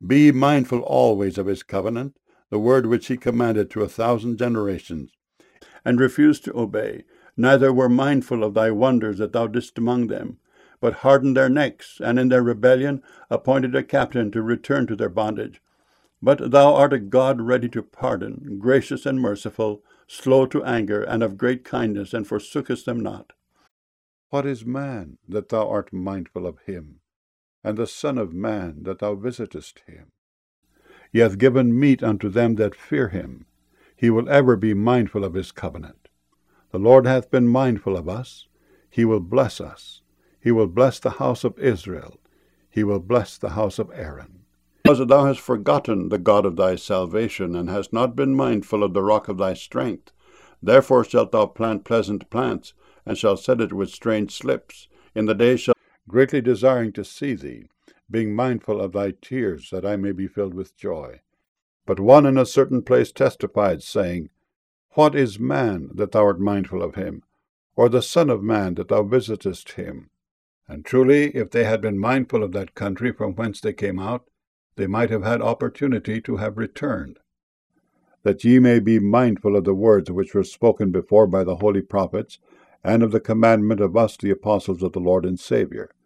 Be ye mindful always of his covenant, the word which he commanded to 1,000 generations, and refused to obey, neither were mindful of thy wonders that thou didst among them, but hardened their necks, and in their rebellion appointed a captain to return to their bondage. But thou art a God ready to pardon, gracious and merciful, slow to anger, and of great kindness, and forsookest them not. What is man, that thou art mindful of him, and the Son of man, that thou visitest him? He hath given meat unto them that fear him. He will ever be mindful of his covenant. The Lord hath been mindful of us. He will bless us. He will bless the house of Israel. He will bless the house of Aaron. Because thou hast forgotten the God of thy salvation, and hast not been mindful of the rock of thy strength, therefore shalt thou plant pleasant plants, and shalt set it with strange slips. In the day shall greatly desiring to see thee, being mindful of thy tears, that I may be filled with joy. But one in a certain place testified, saying, What is man, that thou art mindful of him, or the Son of man, that thou visitest him? And truly, if they had been mindful of that country from whence they came out, they might have had opportunity to have returned. That ye may be mindful of the words which were spoken before by the holy prophets, and of the commandment of us the apostles of the Lord and Saviour,